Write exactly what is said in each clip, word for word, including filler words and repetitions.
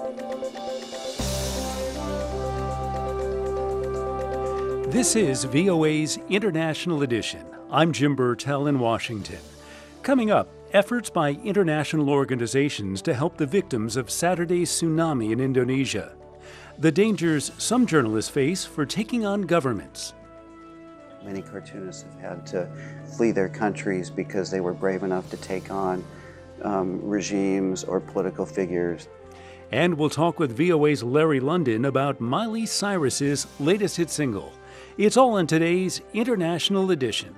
This is V O A's International Edition. I'm Jim Burtell in Washington. Coming up, efforts by international organizations to help the victims of Saturday's tsunami in Indonesia. The dangers some journalists face for taking on governments. Many cartoonists have had to flee their countries because they were brave enough to take on um, regimes or political figures. And we'll talk with V O A's Larry London about Miley Cyrus's latest hit single. It's all in today's International Edition.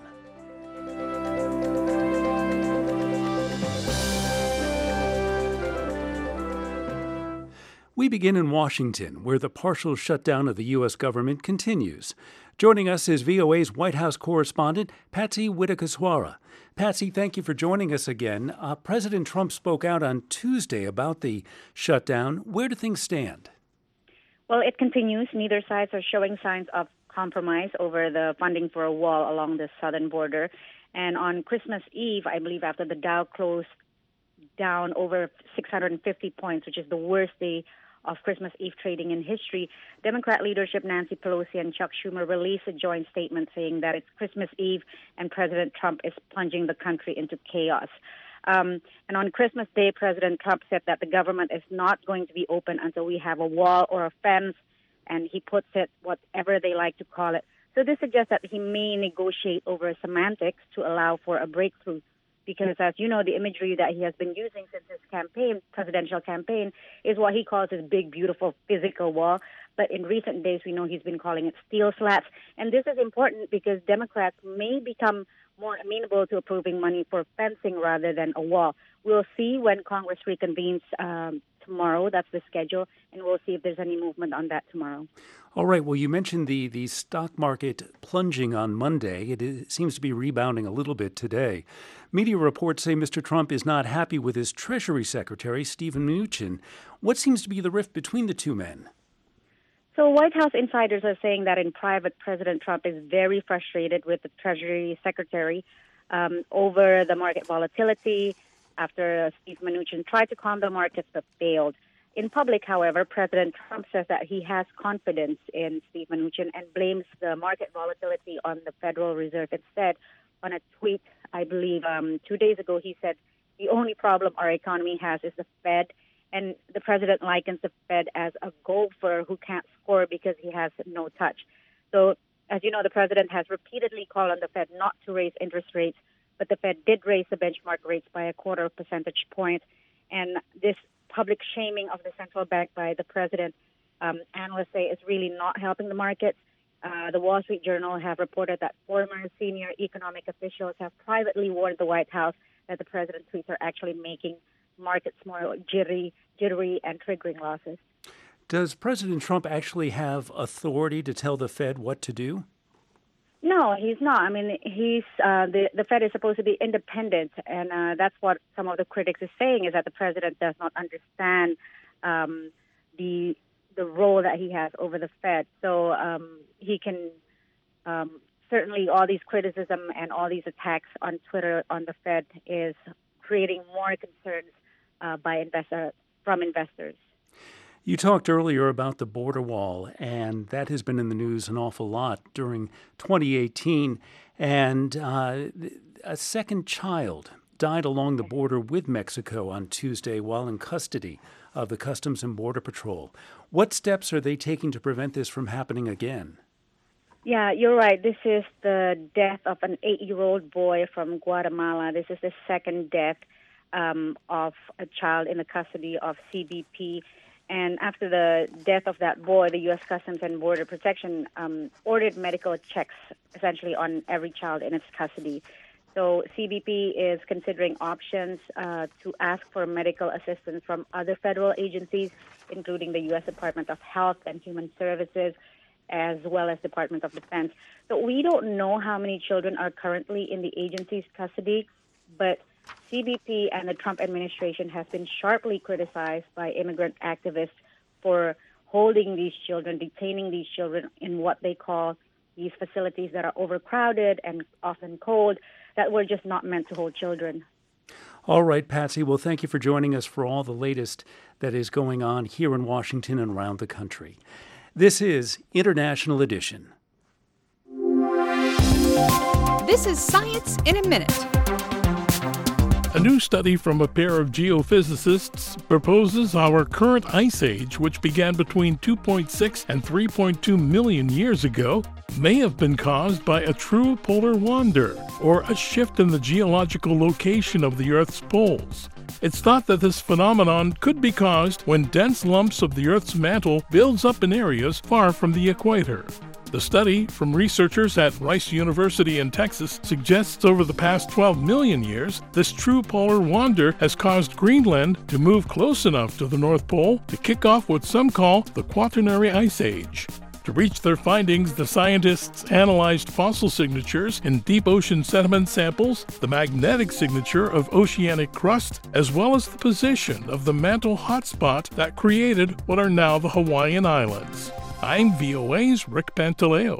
We begin in Washington, where the partial shutdown of the U S government continues. Joining us is V O A's White House correspondent, Patsy Widakuswara. Patsy, thank you for joining us again. Uh, President Trump spoke out on Tuesday about the shutdown. Where do things stand? Well, it continues. Neither sides are showing signs of compromise over the funding for a wall along the southern border. And on Christmas Eve, I believe after the Dow closed down over six hundred fifty points, which is the worst day of Christmas Eve trading in history, Democrat leadership Nancy Pelosi and Chuck Schumer released a joint statement saying that it's Christmas Eve and President Trump is plunging the country into chaos. Um, and on Christmas Day, President Trump said that the government is not going to be open until we have a wall or a fence, and he puts it whatever they like to call it. So this suggests that he may negotiate over semantics to allow for a breakthrough. Because, as you know, the imagery that he has been using since his campaign, presidential campaign, is what he calls his big, beautiful physical wall. But in recent days, we know he's been calling it steel slats. And this is important because Democrats may become more amenable to approving money for fencing rather than a wall. We'll see when Congress reconvenes um, tomorrow. That's the schedule. And we'll see if there's any movement on that tomorrow. All right. Well, you mentioned the, the stock market plunging on Monday. It, it seems to be rebounding a little bit today. Media reports say Mister Trump is not happy with his Treasury Secretary, Steven Mnuchin. What seems to be the rift between the two men? So White House insiders are saying that in private, President Trump is very frustrated with the Treasury Secretary um, over the market volatility after Steve Mnuchin tried to calm the markets but failed. In public, however, President Trump says that he has confidence in Steve Mnuchin and blames the market volatility on the Federal Reserve instead. On a tweet, I believe um, two days ago, he said, the only problem our economy has is the Fed. And the president likens the Fed as a golfer who can't score because he has no touch. So, as you know, the president has repeatedly called on the Fed not to raise interest rates, but the Fed did raise the benchmark rates by a quarter of percentage point. And this public shaming of the central bank by the president, um, analysts say, is really not helping the markets. Uh, the Wall Street Journal have reported that former senior economic officials have privately warned the White House that the president's tweets are actually making markets more jittery, jittery and triggering losses. Does President Trump actually have authority to tell the Fed what to do? No, he's not. I mean, he's uh, the the Fed is supposed to be independent, and uh, that's what some of the critics are saying is that the president does not understand um, the the role that he has over the Fed. So um, he can um, certainly all these criticism and all these attacks on Twitter on the Fed is creating more concerns uh, by investor from investors. You talked earlier about the border wall, and that has been in the news an awful lot during twenty eighteen. And uh, a second child died along the border with Mexico on Tuesday while in custody of the Customs and Border Patrol. What steps are they taking to prevent this from happening again? Yeah, you're right. This is the death of an eight-year-old boy from Guatemala. This is the second death um, of a child in the custody of C B P. And after the death of that boy, the U S Customs and Border Protection um, ordered medical checks essentially on every child in its custody. So C B P is considering options uh, to ask for medical assistance from other federal agencies, including the U S Department of Health and Human Services, as well as Department of Defense. So we don't know how many children are currently in the agency's custody, but C B P and the Trump administration has been sharply criticized by immigrant activists for holding these children, detaining these children in what they call these facilities that are overcrowded and often cold, that were just not meant to hold children. All right, Patsy. Well, thank you for joining us for all the latest that is going on here in Washington and around the country. This is International Edition. This is Science in a Minute. A new study from a pair of geophysicists proposes our current ice age, which began between two point six and three point two million years ago, may have been caused by a true polar wander, or a shift in the geological location of the Earth's poles. It's thought that this phenomenon could be caused when dense lumps of the Earth's mantle builds up in areas far from the equator. The study from researchers at Rice University in Texas suggests over the past twelve million years, this true polar wander has caused Greenland to move close enough to the North Pole to kick off what some call the Quaternary Ice Age. To reach their findings, the scientists analyzed fossil signatures in deep ocean sediment samples, the magnetic signature of oceanic crust, as well as the position of the mantle hotspot that created what are now the Hawaiian Islands. I'm V O A's Rick Pantaleo.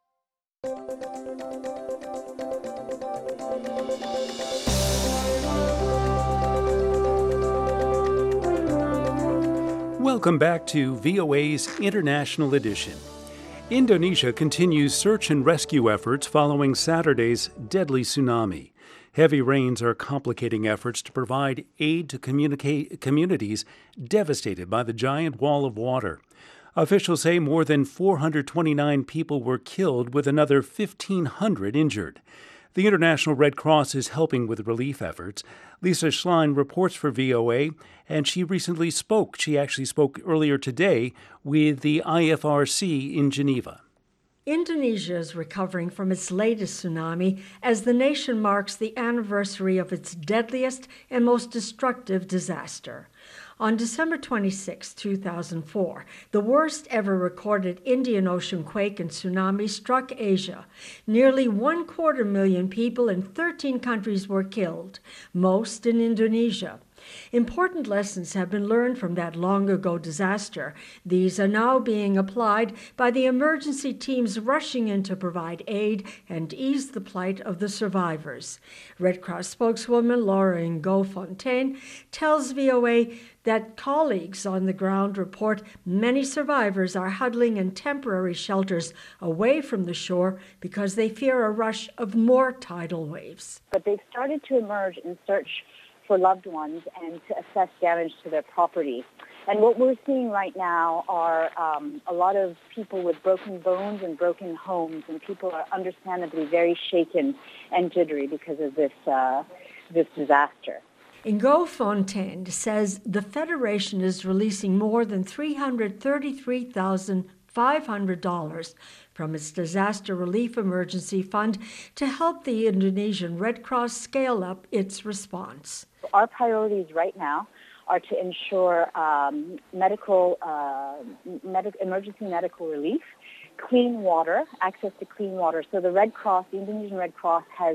Welcome back to V O A's International Edition. Indonesia continues search and rescue efforts following Saturday's deadly tsunami. Heavy rains are complicating efforts to provide aid to communicate communities devastated by the giant wall of water. Officials say more than four hundred twenty-nine people were killed, with another fifteen hundred injured. The International Red Cross is helping with relief efforts. Lisa Schlein reports for V O A, and she recently spoke. She actually spoke earlier today with the I F R C in Geneva. Indonesia is recovering from its latest tsunami as the nation marks the anniversary of its deadliest and most destructive disaster. On December twenty-sixth, two thousand four, the worst ever recorded Indian Ocean quake and tsunami struck Asia. Nearly one quarter million people in thirteen countries were killed, most in Indonesia. Important lessons have been learned from that long-ago disaster. These are now being applied by the emergency teams rushing in to provide aid and ease the plight of the survivors. Red Cross spokeswoman Laura Ngo-Fontaine tells V O A that colleagues on the ground report many survivors are huddling in temporary shelters away from the shore because they fear a rush of more tidal waves. But they've started to emerge in search for loved ones and to assess damage to their property. And what we're seeing right now are um, a lot of people with broken bones and broken homes, and people are understandably very shaken and jittery because of this uh, this disaster. Ngo-Fontaine says the Federation is releasing more than three hundred thirty-three thousand five hundred dollars from its Disaster Relief Emergency Fund to help the Indonesian Red Cross scale up its response. Our priorities right now are to ensure um, medical, uh, med- emergency medical relief, clean water, access to clean water. So the Red Cross, the Indonesian Red Cross, has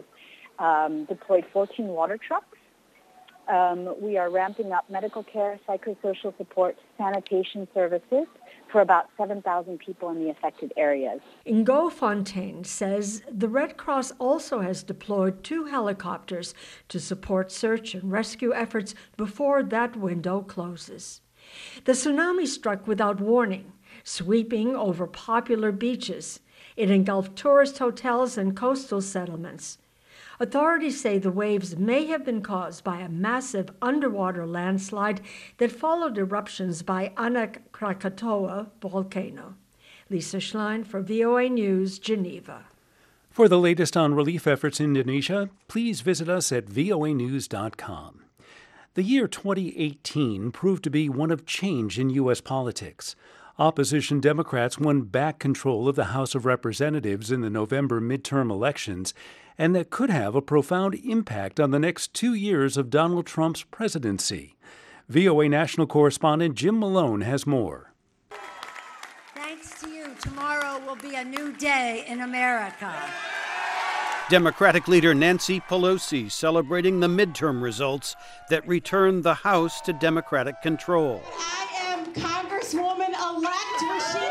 um, deployed fourteen water trucks. Um, we are ramping up medical care, psychosocial support, sanitation services for about seven thousand people in the affected areas. Ngo-Fontaine says the Red Cross also has deployed two helicopters to support search and rescue efforts before that window closes. The tsunami struck without warning, sweeping over popular beaches. It engulfed tourist hotels and coastal settlements. Authorities say the waves may have been caused by a massive underwater landslide that followed eruptions by Anak Krakatoa volcano. Lisa Schlein for V O A News, Geneva. For the latest on relief efforts in Indonesia, please visit us at V O A news dot com. The year twenty eighteen proved to be one of change in U S politics. Opposition Democrats won back control of the House of Representatives in the November midterm elections, and that could have a profound impact on the next two years of Donald Trump's presidency. V O A national correspondent Jim Malone has more. Thanks to you, tomorrow will be a new day in America. Democratic leader Nancy Pelosi celebrating the midterm results that returned the House to Democratic control. I am Congresswoman-elect Rashida.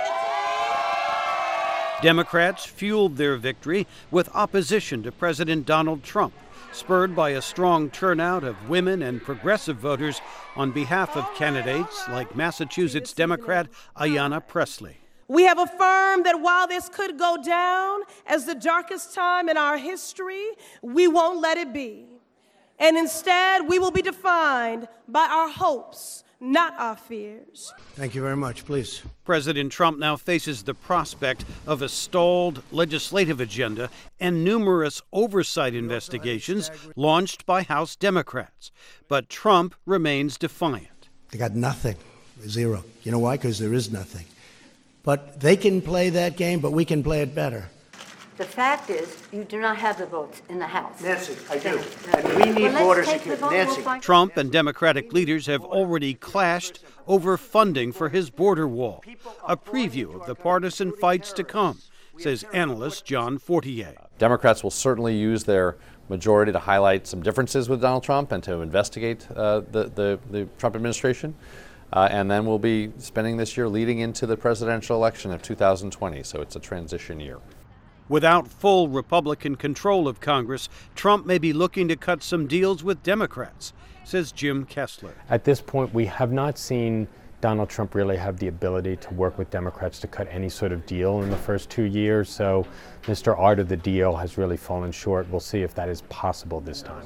Democrats fueled their victory with opposition to President Donald Trump, spurred by a strong turnout of women and progressive voters on behalf of candidates like Massachusetts Democrat Ayanna Pressley. We have affirmed that while this could go down as the darkest time in our history, we won't let it be. And instead, we will be defined by our hopes, not our fears. Thank you very much. Please. President Trump now faces the prospect of a stalled legislative agenda and numerous oversight investigations launched by House Democrats. But Trump remains defiant. They got nothing. Zero. You know why? Because there is nothing. But they can play that game, but we can play it better. The fact is, you do not have the votes in the House. Nancy, I do. And we need border security. Nancy. We'll Trump and Democratic leaders have already clashed over funding for his border wall, a preview of the partisan fights to come, says analyst John Fortier. Democrats will certainly use their majority to highlight some differences with Donald Trump and to investigate uh, the, the, the Trump administration. Uh, and then we'll be spending this year leading into the presidential election of two thousand twenty, so it's a transition year. Without full Republican control of Congress, Trump may be looking to cut some deals with Democrats, says Jim Kessler. At this point, we have not seen Donald Trump really have the ability to work with Democrats to cut any sort of deal in the first two years, so Mister Art of the deal has really fallen short. We'll see if that is possible this time.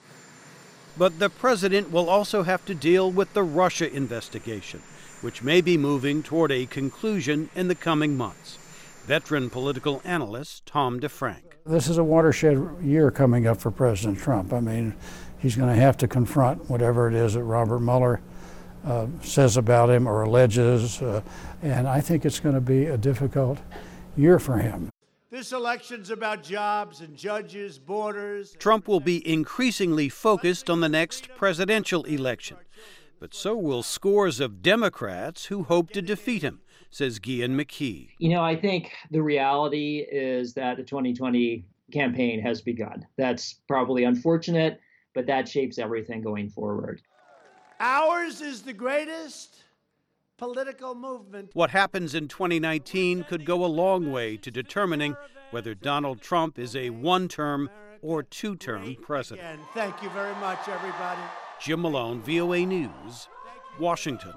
But the president will also have to deal with the Russia investigation, which may be moving toward a conclusion in the coming months. Veteran political analyst Tom DeFrank. This is a watershed year coming up for President Trump. I mean, he's going to have to confront whatever it is that Robert Mueller uh, says about him or alleges, uh, and I think it's going to be a difficult year for him. This election's about jobs and judges, borders. Trump will be increasingly focused on the next presidential election, but so will scores of Democrats who hope to defeat him, says Guian McKee. You know, I think the reality is that the twenty twenty campaign has begun. That's probably unfortunate, but that shapes everything going forward. Ours is the greatest political movement. What happens in twenty nineteen could go a long way to determining whether Donald Trump is a one-term or two-term president. Again, thank you very much, everybody. Jim Malone, V O A News, Washington.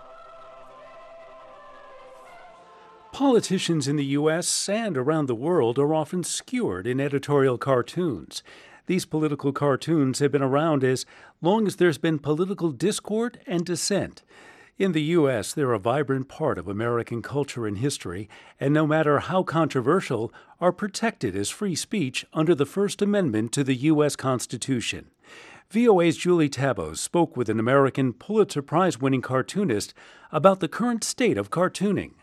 Politicians in the U S and around the world are often skewered in editorial cartoons. These political cartoons have been around as long as there's been political discord and dissent. In the U S, they're a vibrant part of American culture and history, and no matter how controversial, are protected as free speech under the First Amendment to the U S Constitution. V O A's Julie Tabos spoke with an American Pulitzer Prize-winning cartoonist about the current state of cartooning.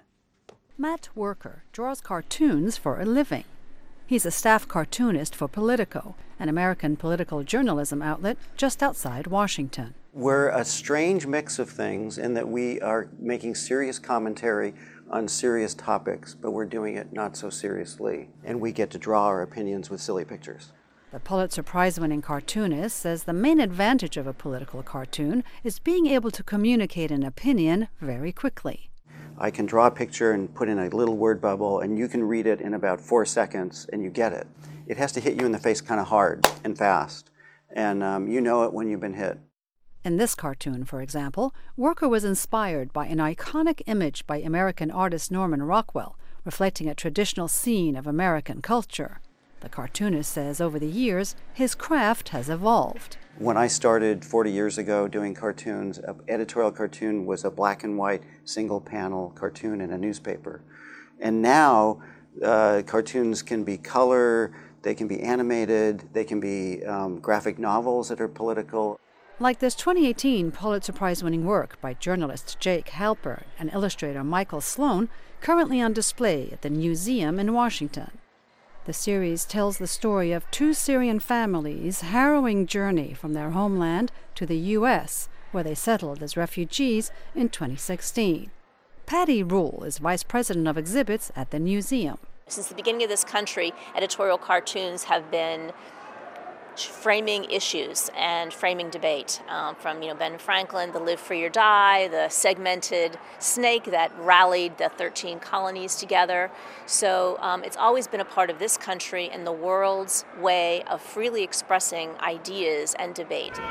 Matt Worker draws cartoons for a living. He's a staff cartoonist for Politico, an American political journalism outlet just outside Washington. We're a strange mix of things in that we are making serious commentary on serious topics, but we're doing it not so seriously, and we get to draw our opinions with silly pictures. The Pulitzer Prize-winning cartoonist says the main advantage of a political cartoon is being able to communicate an opinion very quickly. I can draw a picture and put in a little word bubble, and you can read it in about four seconds, and you get it. It has to hit you in the face kind of hard and fast, and um, you know it when you've been hit. In this cartoon, for example, Worker was inspired by an iconic image by American artist Norman Rockwell, reflecting a traditional scene of American culture. The cartoonist says over the years, his craft has evolved. When I started forty years ago doing cartoons, an editorial cartoon was a black and white single panel cartoon in a newspaper. And now uh, cartoons can be color, they can be animated, they can be um, graphic novels that are political. Like this twenty eighteen Pulitzer Prize-winning work by journalist Jake Halpern and illustrator Michael Sloan, currently on display at the Newseum in Washington. The series tells the story of two Syrian families' harrowing journey from their homeland to the U S, where they settled as refugees in twenty sixteen. Patty Rule is vice president of exhibits at the Newseum. Since the beginning of this country, editorial cartoons have been framing issues and framing debate, um, from, you know, Ben Franklin, the live free or die, the segmented snake that rallied the thirteen colonies together. So um, it's always been a part of this country and the world's way of freely expressing ideas and debate.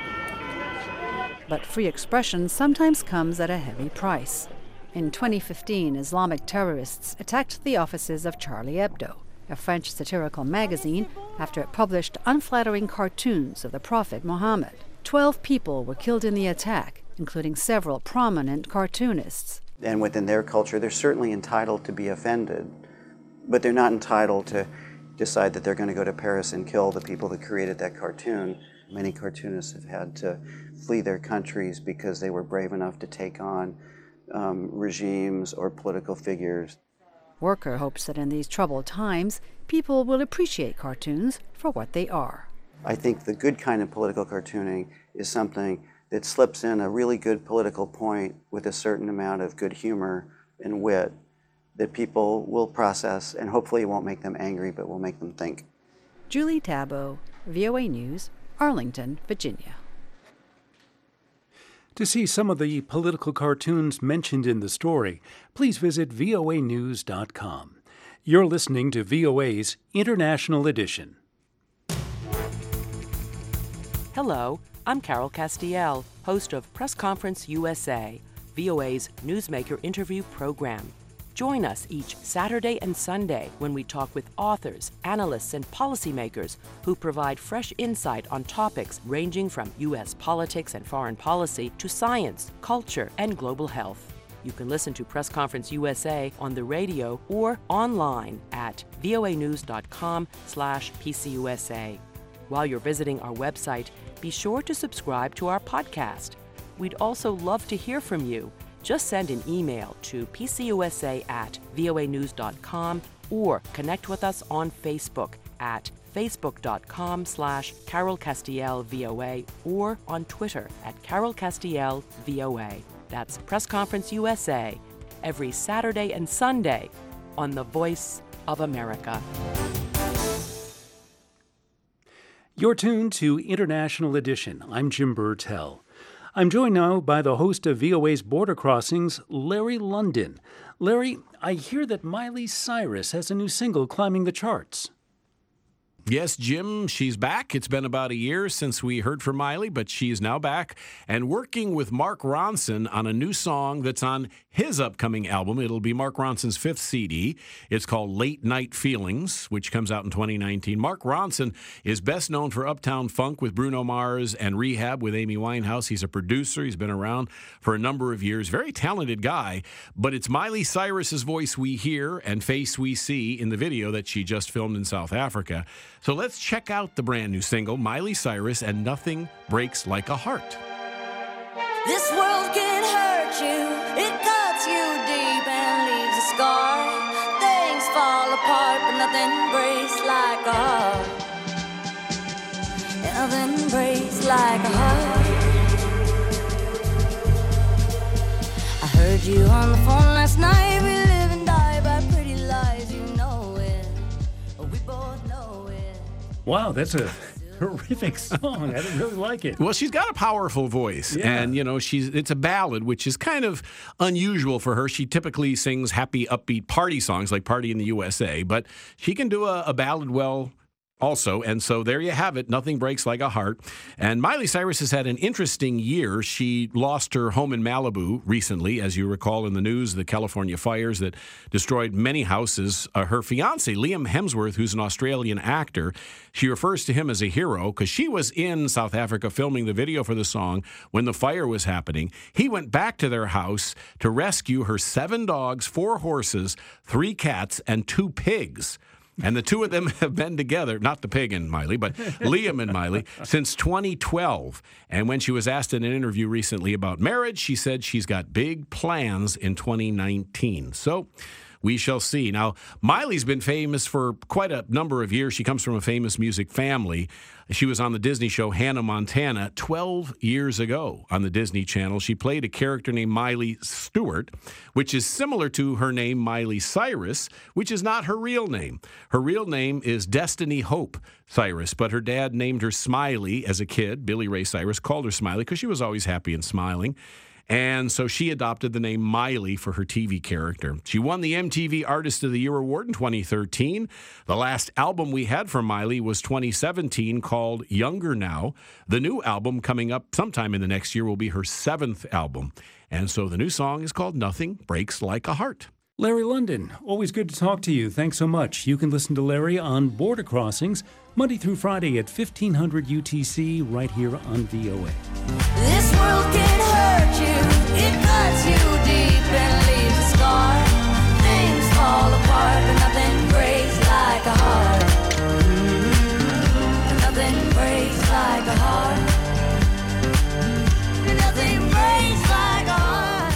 But free expression sometimes comes at a heavy price. In twenty fifteen, Islamic terrorists attacked the offices of Charlie Hebdo, a French satirical magazine, after it published unflattering cartoons of the Prophet Muhammad. Twelve people were killed in the attack, including several prominent cartoonists. And within their culture, they're certainly entitled to be offended, but they're not entitled to decide that they're going to go to Paris and kill the people that created that cartoon. Many cartoonists have had to flee their countries because they were brave enough to take on um, regimes or political figures. Worker hopes that in these troubled times, people will appreciate cartoons for what they are. I think the good kind of political cartooning is something that slips in a really good political point with a certain amount of good humor and wit that people will process, and hopefully it won't make them angry, but will make them think. Julie Tabo, V O A News, Arlington, Virginia. To see some of the political cartoons mentioned in the story, please visit V O A news dot com. You're listening to V O A's International Edition. Hello, I'm Carol Castiel, host of Press Conference U S A, V O A's newsmaker interview program. Join us each Saturday and Sunday when we talk with authors, analysts, and policymakers who provide fresh insight on topics ranging from U S politics and foreign policy to science, culture, and global health. You can listen to Press Conference U S A on the radio or online at voa news dot com slash P C U S A. While you're visiting our website, be sure to subscribe to our podcast. We'd also love to hear from you. Just send an email to p c u s a at voa news dot com or connect with us on Facebook at facebook dot com slash Carol Castiel V O A or on Twitter at Carol Castiel V O A. That's Press Conference U S A, every Saturday and Sunday on the Voice of America. You're tuned to International Edition. I'm Jim Burtell. I'm joined now by the host of V O A's Border Crossings, Larry London. Larry, I hear that Miley Cyrus has a new single climbing the charts. Yes, Jim, she's back. It's been about a year since we heard from Miley, but she's now back and working with Mark Ronson on a new song that's on his upcoming album. It'll be Mark Ronson's fifth C D. It's called Late Night Feelings, which comes out in twenty nineteen. Mark Ronson is best known for Uptown Funk with Bruno Mars and Rehab with Amy Winehouse. He's a producer. He's been around for a number of years. Very talented guy, but it's Miley Cyrus's voice we hear and face we see in the video that she just filmed in South Africa. So let's check out the brand new single, Miley Cyrus and Nothing Breaks Like a Heart. This world can hurt you, it cuts you deep and leaves a scar. Things fall apart, but nothing breaks like a heart. Nothing breaks like a heart. I heard you on the phone last night, we live and die by pretty lies, you know it. We both know it. Wow, that's a horrific song. I really like it. Well, she's got a powerful voice, Yeah. and you know, she's it's a ballad, which is kind of unusual for her. She typically sings happy, upbeat party songs like Party in the U S A, but she can do a, a ballad well also, and so there you have it. Nothing breaks like a heart. And Miley Cyrus has had an interesting year. She lost her home in Malibu recently, as you recall in the news, the California fires that destroyed many houses. Uh, her fiancé, Liam Hemsworth, who's an Australian actor, she refers to him as a hero because she was in South Africa filming the video for the song when the fire was happening. He went back to their house to rescue her seven dogs, four horses, three cats, and two pigs. And the two of them have been together, not the pig and Miley, but Liam and Miley, since twenty twelve. And when she was asked in an interview recently about marriage, she said she's got big plans in twenty nineteen. So We shall see. Now, Miley's been famous for quite a number of years. She comes from a famous music family. She was on the Disney show Hannah Montana twelve years ago on the Disney Channel. She played a character named Miley Stewart, which is similar to her name Miley Cyrus, which is not her real name. Her real name is Destiny Hope Cyrus, but her dad named her Smiley as a kid. Billy Ray Cyrus called her Smiley because she was always happy and smiling. And so she adopted the name Miley for her T V character. She won the M T V Artist of the Year award in twenty thirteen. The last album we had from Miley was twenty seventeen, called Younger Now. The new album coming up sometime in the next year will be her seventh album. And so the new song is called Nothing Breaks Like a Heart. Larry London, always good to talk to you. Thanks so much. You can listen to Larry on Border Crossings Monday through Friday at fifteen hundred U T C right here on V O A. This world can hurt you, it cuts you deep and leaves a scar. Things fall apart, but nothing breaks like a heart. Nothing breaks like a heart. Nothing breaks like a heart.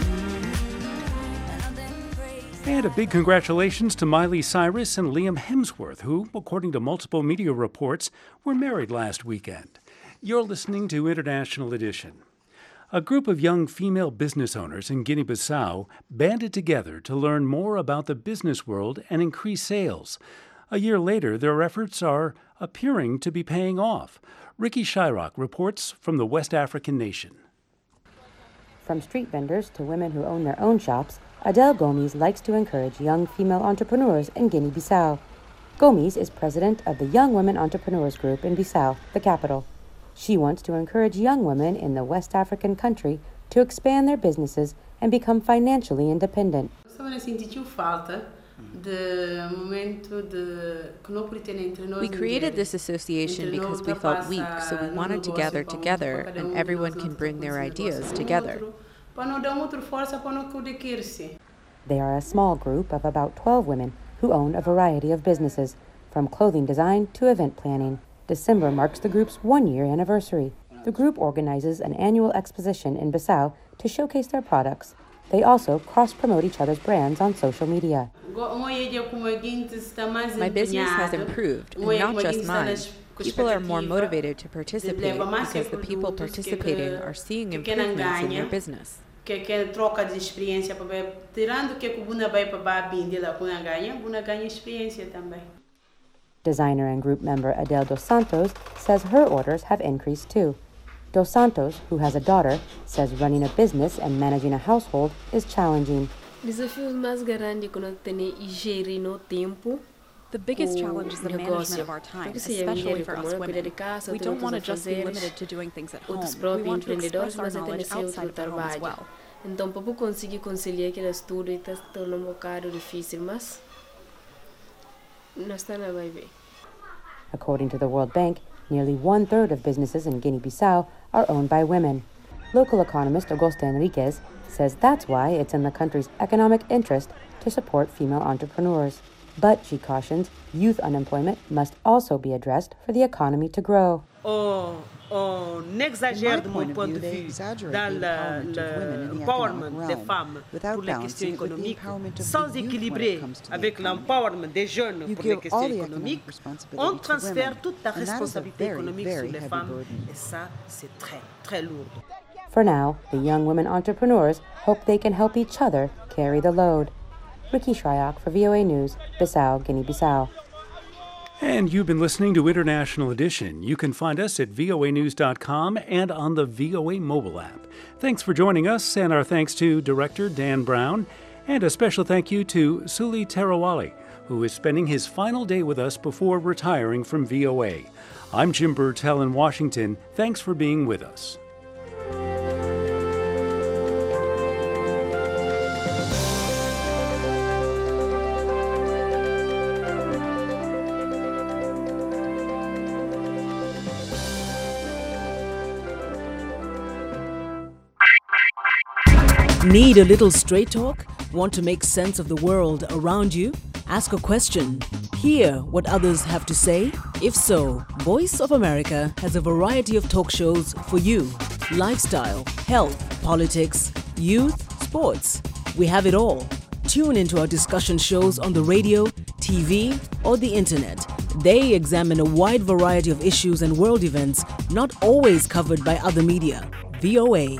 And a big congratulations to Miley Cyrus and Liam Hemsworth, who, according to multiple media reports, were married last weekend. You're listening to International Edition. A group of young female business owners in Guinea-Bissau banded together to learn more about the business world and increase sales. A year later, their efforts are appearing to be paying off. Ricky Shyrock reports from the West African nation. From street vendors to women who own their own shops, Adele Gomes likes to encourage young female entrepreneurs in Guinea-Bissau. Gomes is president of the Young Women Entrepreneurs Group in Bissau, the capital. She wants to encourage young women in the West African country to expand their businesses and become financially independent. We created this association because we felt weak, so we wanted to gather together and everyone can bring their ideas together. They are a small group of about twelve women who own a variety of businesses, from clothing design to event planning. December marks the group's one-year anniversary. The group organizes an annual exposition in Bissau to showcase their products. They also cross-promote each other's brands on social media. My business has improved, and not just mine. People are more motivated to participate because the people participating are seeing improvements in their business. Designer and group member Adele Dos Santos says her orders have increased too. Dos Santos, who has a daughter, says running a business and managing a household is challenging. The biggest challenge is the management of our time, especially for us women. We don't want to just be limited to doing things at home. We want to express our knowledge outside of the home as well. Então, para conseguir conciliar aquele estudo está tornando um bocado difícil, mas nós estamos a ver. According to the World Bank, nearly one-third of businesses in Guinea-Bissau are owned by women. Local economist Augusto Enriquez says that's why it's in the country's economic interest to support female entrepreneurs. But, she cautions, youth unemployment must also be addressed for the economy to grow. Oh, on exagère de mon point de vue dans l'empowerment des femmes pour les questions économiques, sans équilibrer avec l'empowerment des jeunes pour les questions économiques, on transfère toute la responsabilité économique sur les femmes et ça, c'est très, très lourd. For now, the young women entrepreneurs hope they can help each other carry the load. Ricky Shyrock for V O A News, Bissau, Guinea-Bissau. And you've been listening to International Edition. You can find us at V O A news dot com and on the V O A mobile app. Thanks for joining us, and our thanks to Director Dan Brown, and a special thank you to Suli Tarawali, who is spending his final day with us before retiring from V O A. I'm Jim Burtell in Washington. Thanks for being with us. Need a little straight talk? Want to make sense of the world around you? Ask a question. Hear what others have to say? If so, Voice of America has a variety of talk shows for you. Lifestyle, health, politics, youth, sports. We have it all. Tune into our discussion shows on the radio, T V, or the internet. They examine a wide variety of issues and world events not always covered by other media. V O A.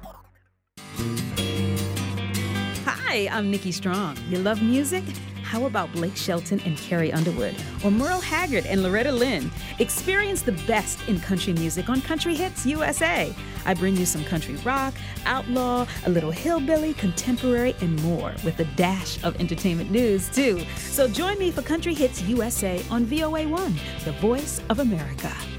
Hi, I'm Nikki Strong. You love music? How about Blake Shelton and Carrie Underwood? Or Merle Haggard and Loretta Lynn? Experience the best in country music on Country Hits U S A. I bring you some country rock, outlaw, a little hillbilly, contemporary, and more, with a dash of entertainment news, too. So join me for Country Hits U S A on V O A one, the voice of America.